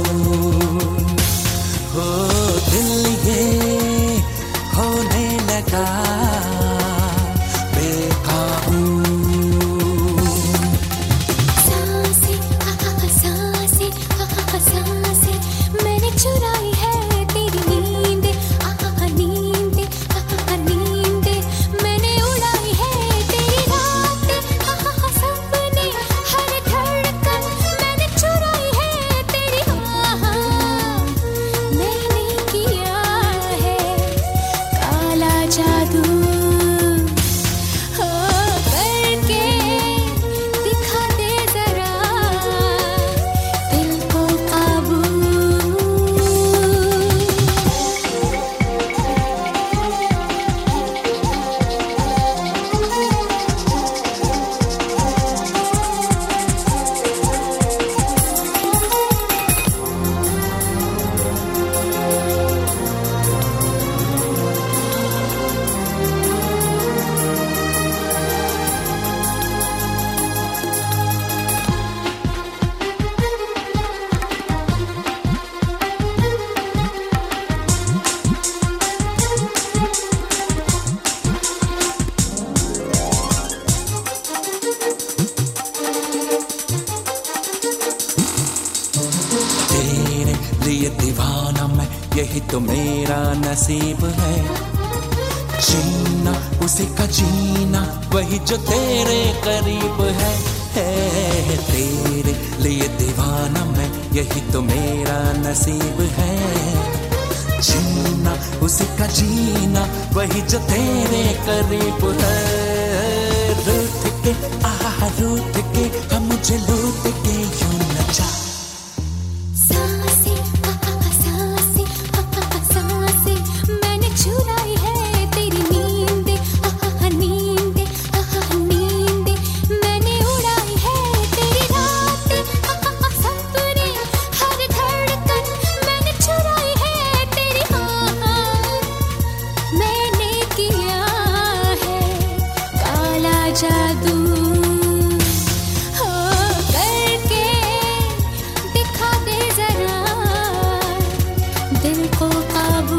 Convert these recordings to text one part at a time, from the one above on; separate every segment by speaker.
Speaker 1: हो दिल ये होने लगा बेकाबू।
Speaker 2: सांसें सांसें मैंने चुराई है तेरी नींद नींद नींद मैंने उड़ाई है तेरी रात सपने हर धड़कन मैंने चुराई है तेरी मैंने किया है काला जादू हो करके दिखा दे जरा दिल को काबू।
Speaker 1: तेरे लिए दीवाना मैं, यही तो मेरा नसीब है। जीना उसी का जीना वही जो तेरे करीब है। तेरे लिए दीवाना मैं, यही तो मेरा नसीब है। जीना उसी का जीना वही जो तेरे करीब है। रूठ के रूठ के हम मुझे लूट के यूं नचा।
Speaker 2: सांसें सांसें मैंने चुराई है तेरी नींद नींद नींद मैंने उड़ाई है तेरी रात सपने हर धड़कन मैंने चुराई है तेरी मैंने किया है काला जादू हो करके दिखा दे जरा दिल को काबू।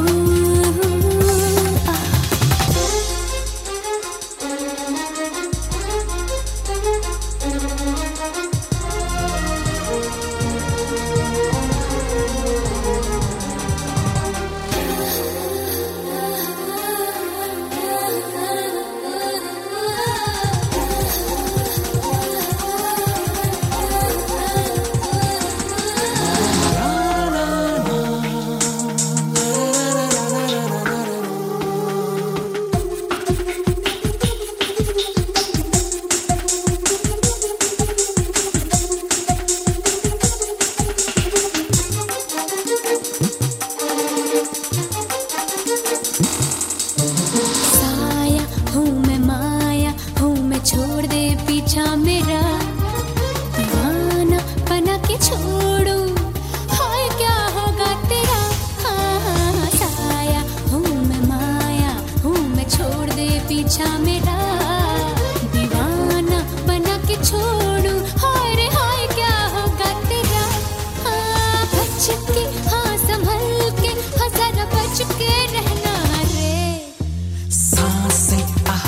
Speaker 2: साया हूँ मैं माया हूँ मैं छोड़ दे पीछा मेरा दीवाना बना के छोड़ू हाय क्या होगा तेरा। हाँ साया हूँ मैं माया हूँ मैं छोड़ दे पीछा मेरा दीवाना बना के छोड़ू हाय रे हाय क्या होगा तेरा। हाँ बच के हाँ संभल के हाँ जरा बच के रहना रे।
Speaker 1: सांसें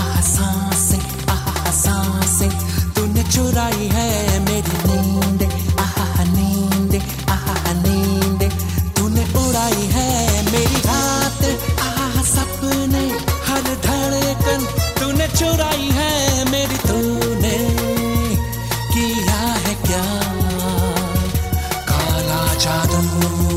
Speaker 1: सांसें तूने चुराई है मेरी नींद नींद नींद तूने उड़ाई है मेरी रात सपने हर धड़कन तूने चुराई है मेरी। तूने किया है क्या काला जादू।